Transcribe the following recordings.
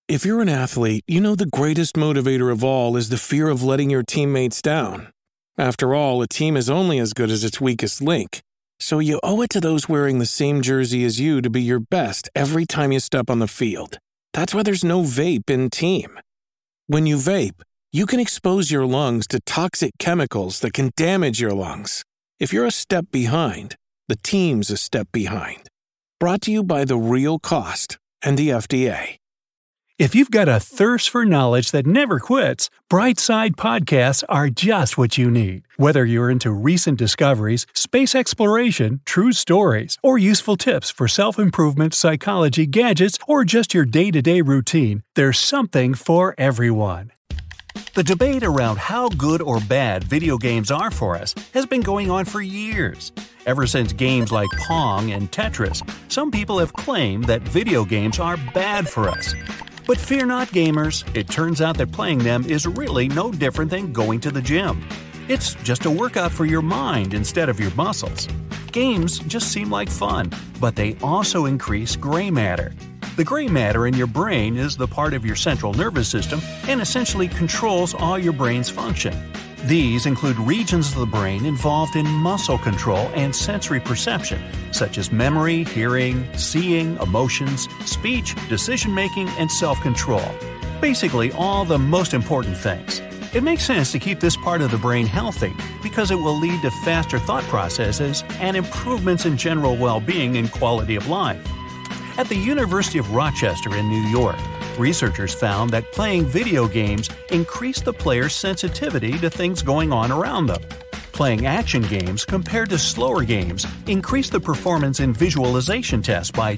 If you're an athlete, you know the greatest motivator of all is the fear of letting your teammates down. After all, a team is only as good as its weakest link. So you owe it to those wearing the same jersey as you to be your best every time you step on the field. That's why there's no vape in team. When you vape, you can expose your lungs to toxic chemicals that can damage your lungs. If you're a step behind, the team's a step behind. Brought to you by The Real Cost and the FDA. If you've got a thirst for knowledge that never quits, Brightside Podcasts are just what you need. Whether you're into recent discoveries, space exploration, true stories, or useful tips for self-improvement, psychology, gadgets, or just your day-to-day routine, there's something for everyone. The debate around how good or bad video games are for us has been going on for years. Ever since games like Pong and Tetris, some people have claimed that video games are bad for us. But fear not, gamers, it turns out that playing them is really no different than going to the gym. It's just a workout for your mind instead of your muscles. Games just seem like fun, but they also increase gray matter. The gray matter in your brain is the part of your central nervous system and essentially controls all your brain's function. These include regions of the brain involved in muscle control and sensory perception, such as memory, hearing, seeing, emotions, speech, decision-making, and self-control. Basically, all the most important things. It makes sense to keep this part of the brain healthy because it will lead to faster thought processes and improvements in general well-being and quality of life. At the University of Rochester in New York, researchers found that playing video games increased the player's sensitivity to things going on around them. Playing action games compared to slower games increased the performance in visualization tests by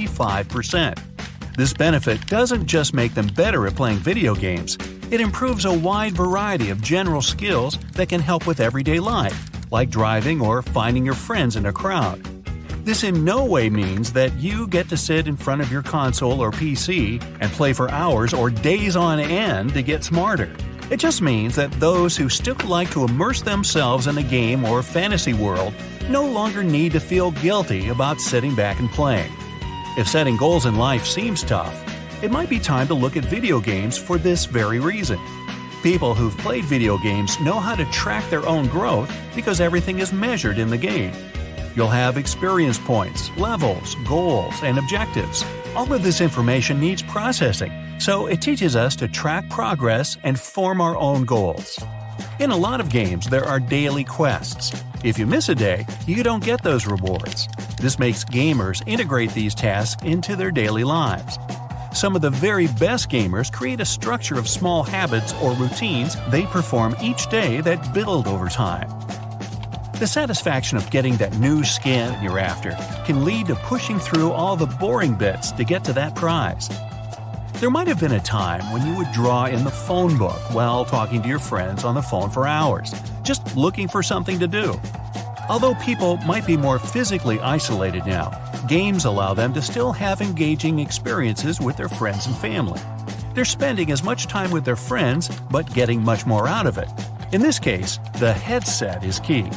25%. This benefit doesn't just make them better at playing video games, it improves a wide variety of general skills that can help with everyday life, like driving or finding your friends in a crowd. This in no way means that you get to sit in front of your console or PC and play for hours or days on end to get smarter. It just means that those who still like to immerse themselves in a game or fantasy world no longer need to feel guilty about sitting back and playing. If setting goals in life seems tough, it might be time to look at video games for this very reason. People who've played video games know how to track their own growth because everything is measured in the game. You'll have experience points, levels, goals, and objectives. All of this information needs processing, so it teaches us to track progress and form our own goals. In a lot of games, there are daily quests. If you miss a day, you don't get those rewards. This makes gamers integrate these tasks into their daily lives. Some of the very best gamers create a structure of small habits or routines they perform each day that build over time. The satisfaction of getting that new skin you're after can lead to pushing through all the boring bits to get to that prize. There might have been a time when you would draw in the phone book while talking to your friends on the phone for hours, just looking for something to do. Although people might be more physically isolated now, games allow them to still have engaging experiences with their friends and family. They're spending as much time with their friends, but getting much more out of it. In this case, the headset is key.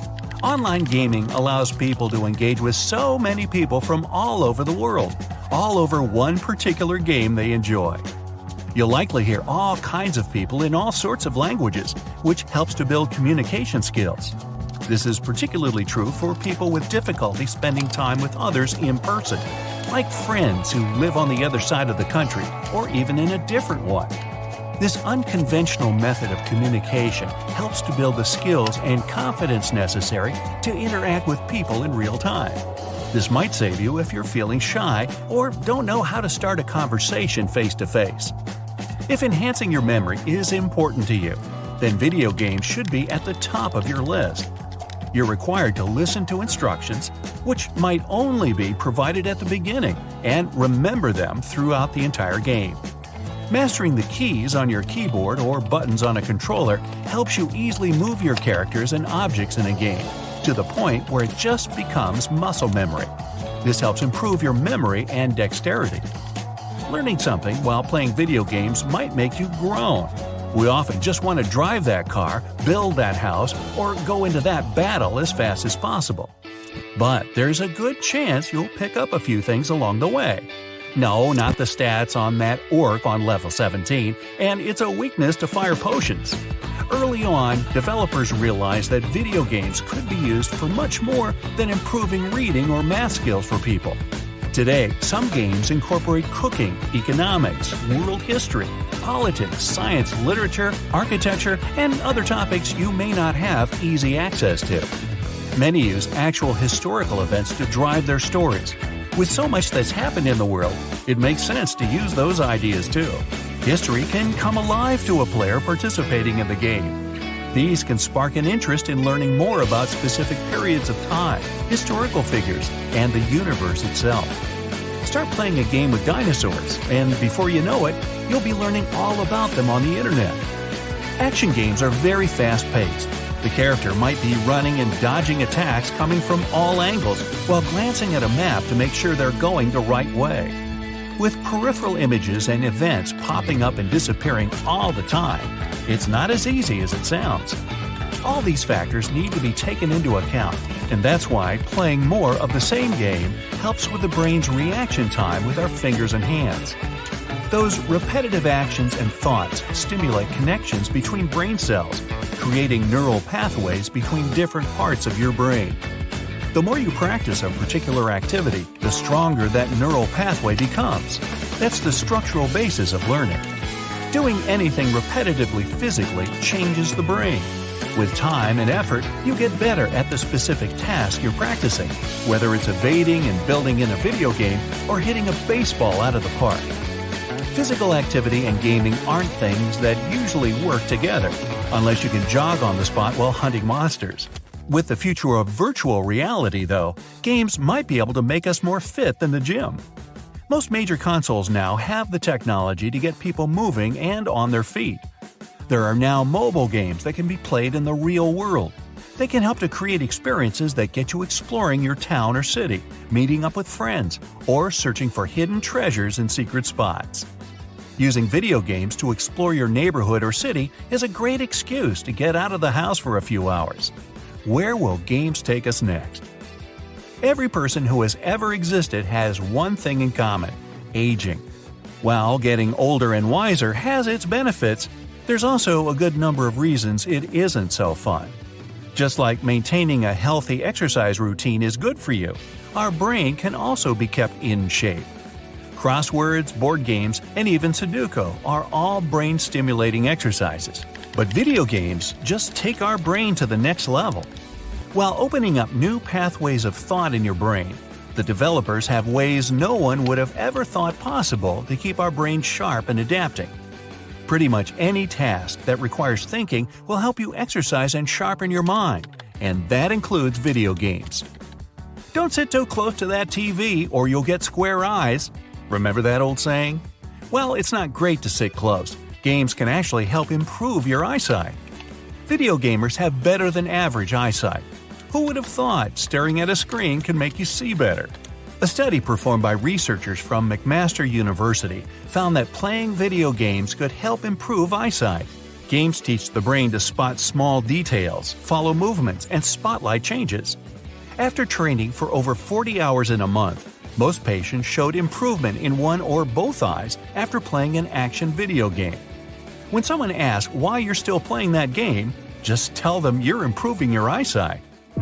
Online gaming allows people to engage with so many people from all over the world, all over one particular game they enjoy. You'll likely hear all kinds of people in all sorts of languages, which helps to build communication skills. This is particularly true for people with difficulty spending time with others in person, like friends who live on the other side of the country or even in a different one. This unconventional method of communication helps to build the skills and confidence necessary to interact with people in real time. This might save you if you're feeling shy or don't know how to start a conversation face-to-face. If enhancing your memory is important to you, then video games should be at the top of your list. You're required to listen to instructions, which might only be provided at the beginning, and remember them throughout the entire game. Mastering the keys on your keyboard or buttons on a controller helps you easily move your characters and objects in a game, to the point where it just becomes muscle memory. This helps improve your memory and dexterity. Learning something while playing video games might make you groan. We often just want to drive that car, build that house, or go into that battle as fast as possible. But there's a good chance you'll pick up a few things along the way. No, not the stats on that orc on level 17, and it's a weakness to fire potions. Early on, developers realized that video games could be used for much more than improving reading or math skills for people. Today, some games incorporate cooking, economics, world history, politics, science, literature, architecture, and other topics you may not have easy access to. Many use actual historical events to drive their stories. With so much that's happened in the world, it makes sense to use those ideas too. History can come alive to a player participating in the game. These can spark an interest in learning more about specific periods of time, historical figures, and the universe itself. Start playing a game with dinosaurs, and before you know it, you'll be learning all about them on the internet. Action games are very fast-paced. The character might be running and dodging attacks coming from all angles while glancing at a map to make sure they're going the right way. With peripheral images and events popping up and disappearing all the time, it's not as easy as it sounds. All these factors need to be taken into account, and that's why playing more of the same game helps with the brain's reaction time with our fingers and hands. Those repetitive actions and thoughts stimulate connections between brain cells, creating neural pathways between different parts of your brain. The more you practice a particular activity, the stronger that neural pathway becomes. That's the structural basis of learning. Doing anything repetitively physically changes the brain. With time and effort, you get better at the specific task you're practicing, whether it's evading and building in a video game or hitting a baseball out of the park. Physical activity and gaming aren't things that usually work together, unless you can jog on the spot while hunting monsters. With the future of virtual reality, though, games might be able to make us more fit than the gym. Most major consoles now have the technology to get people moving and on their feet. There are now mobile games that can be played in the real world. They can help to create experiences that get you exploring your town or city, meeting up with friends, or searching for hidden treasures in secret spots. Using video games to explore your neighborhood or city is a great excuse to get out of the house for a few hours. Where will games take us next? Every person who has ever existed has one thing in common: aging. While getting older and wiser has its benefits, there's also a good number of reasons it isn't so fun. Just like maintaining a healthy exercise routine is good for you, our brain can also be kept in shape. Crosswords, board games, and even Sudoku are all brain-stimulating exercises. But video games just take our brain to the next level. While opening up new pathways of thought in your brain, the developers have ways no one would have ever thought possible to keep our brains sharp and adapting. Pretty much any task that requires thinking will help you exercise and sharpen your mind, and that includes video games. Don't sit too close to that TV or you'll get square eyes. Remember that old saying? Well, it's not great to sit close. Games can actually help improve your eyesight. Video gamers have better than average eyesight. Who would have thought staring at a screen can make you see better? A study performed by researchers from McMaster University found that playing video games could help improve eyesight. Games teach the brain to spot small details, follow movements, and spotlight changes. After training for over 40 hours in a month, most patients showed improvement in one or both eyes after playing an action video game. When someone asks why you're still playing that game, just tell them you're improving your eyesight.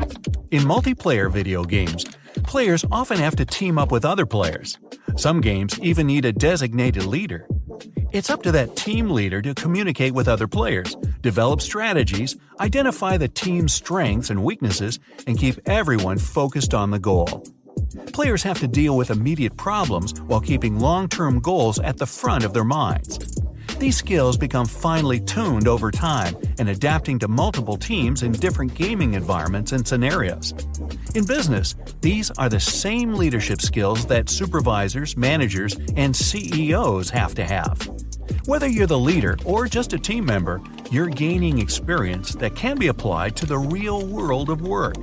In multiplayer video games, players often have to team up with other players. Some games even need a designated leader. It's up to that team leader to communicate with other players, develop strategies, identify the team's strengths and weaknesses, and keep everyone focused on the goal. Players have to deal with immediate problems while keeping long-term goals at the front of their minds. These skills become finely tuned over time and adapting to multiple teams in different gaming environments and scenarios. In business, these are the same leadership skills that supervisors, managers, and CEOs have to have. Whether you're the leader or just a team member, you're gaining experience that can be applied to the real world of work.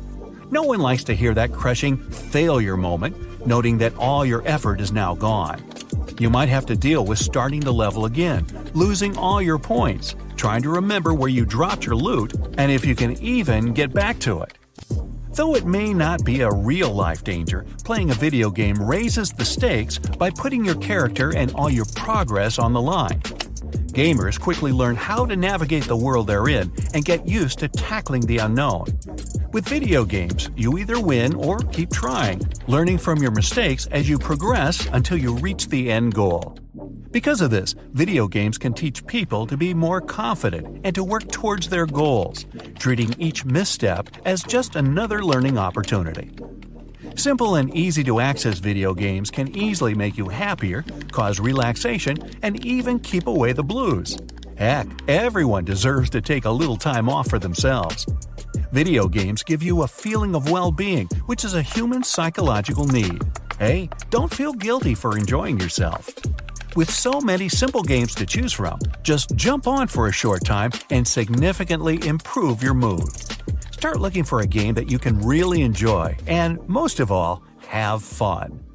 No one likes to hear that crushing failure moment, noting that all your effort is now gone. You might have to deal with starting the level again, losing all your points, trying to remember where you dropped your loot, and if you can even get back to it. Though it may not be a real-life danger, playing a video game raises the stakes by putting your character and all your progress on the line. Gamers quickly learn how to navigate the world they're in and get used to tackling the unknown. With video games, you either win or keep trying, learning from your mistakes as you progress until you reach the end goal. Because of this, video games can teach people to be more confident and to work towards their goals, treating each misstep as just another learning opportunity. Simple and easy-to-access video games can easily make you happier, cause relaxation, and even keep away the blues. Heck, everyone deserves to take a little time off for themselves. Video games give you a feeling of well-being, which is a human psychological need. Hey, don't feel guilty for enjoying yourself. With so many simple games to choose from, just jump on for a short time and significantly improve your mood. Start looking for a game that you can really enjoy and, most of all, have fun.